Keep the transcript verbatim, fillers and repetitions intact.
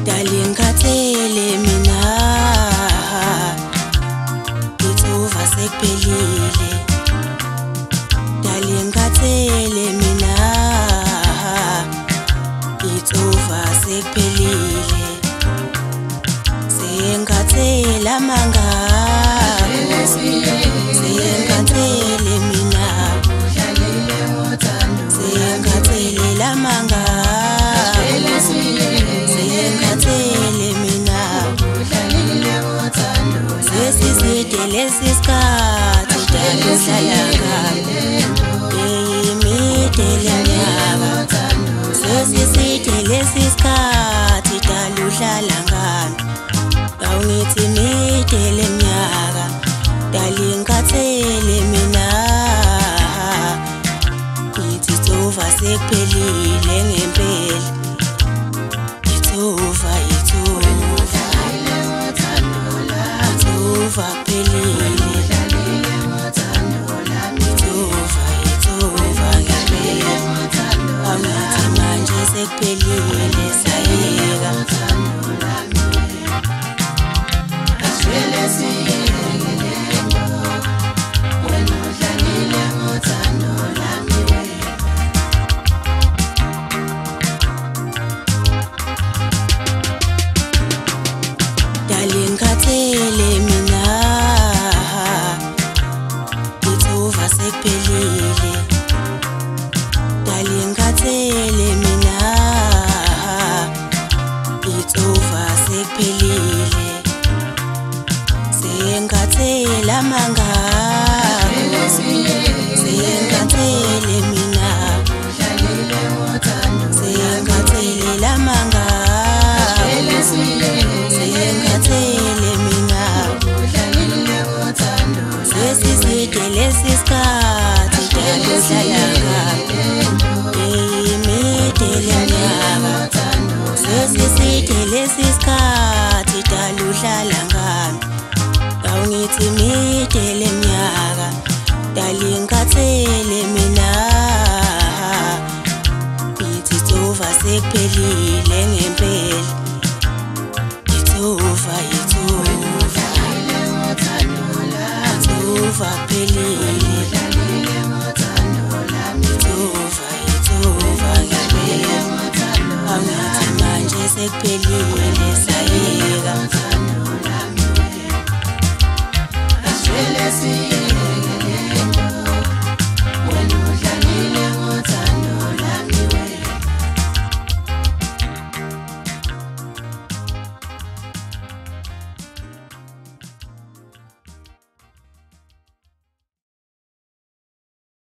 Darling khathele mina Ithuva sekuphelile Darling khathele mina Ithuva sekuphelile Sengikhathele amangako Sengikhathele mina Sengikhathele amangako Sengikhathele mina Sesiside lesi sikhathi daluhlala ngami Yeyimide lenyaka Sesiside lesi sikhathi daluhlala ngami Awungithi imide lenyaka Darling khathele mina Ngithi Ithuva sekuphelile ngempela Ithuva Ithuva Ithuva kuphelile Ithuva Ithuva ngempela Awungithi manje sekuphelile sayeka Darling khathele mina Ithuva sekuphelile Darling khathele mina Ithuva sekuphelile Sengikhathele amangako Sengikhathele mina Sengikhathele amangako Sengikhathele mina Sesiside lesi sikhathi daluhlala ngami Yeyimide lenyaka Sesiside lesi sikhathi daluhlala ngami Awungithi imide lenyaka Darling khathele mina Ngithi Ithuva sekuphelile ngempela Ithuva Ithuva Ithuva kuphelile Ithuva Ithuva ngempela Awungithi manje sekuphelile sayeka Let's see.